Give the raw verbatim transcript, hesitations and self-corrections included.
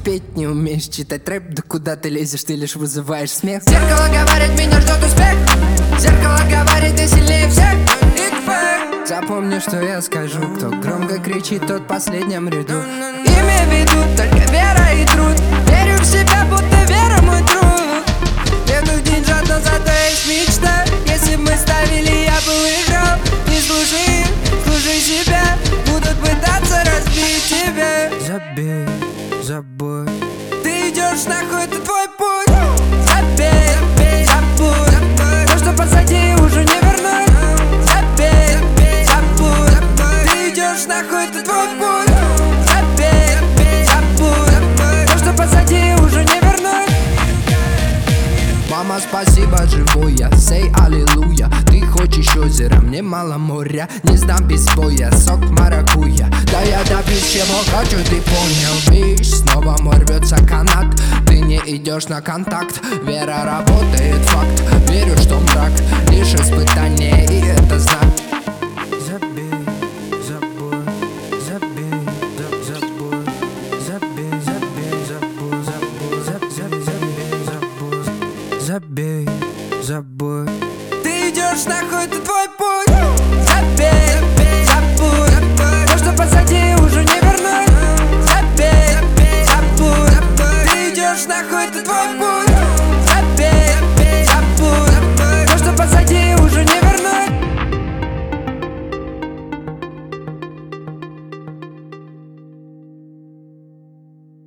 петь не умеешь, читать рэп, да куда ты лезешь, ты лишь вызываешь смех. Зеркало говорит, меня ждет успех. Зеркало говорит, ты сильнее всех. Запомни, что я скажу, кто громко кричит, тот в последнем ряду. Имя ведут только вера и труд. Верю в себя, будто вера мой труд. Бегаю деньжат, но зато есть мечта. Если б мы ставили, я бы выиграл. Не служи им, служи себя. Будут пытаться разбить тебя. Забей, забудь. Ты идешь нахуй, это твой путь. Забей, забудь. То, что позади, уже не вернуть. Забей, забудь. Ты идешь нахуй, это твой путь. Забей, забудь. То, что позади, уже не вернуть. Мама, спасибо, живой я, сей аллилуйя. Ты хочешь озеро, мне мало моря. Не сдам без боя, сок маракуйя. Да я добьюсь чего хочу, ты понял, видишь? Снова мой рвется канат. Ты не идешь на контакт. Вера работает, факт. Верю, что мрак лишь испытание, и это знак. Забей, забудь, забей, забудь, забей, забей, забудь, забудь, забей, забей, забудь, забей, забудь. Ты идешь нахуй, это твой путь. Забей, забудь. То, что позади, уже не вернуть. Забей, забудь. Ты идешь нахуй, это твой путь.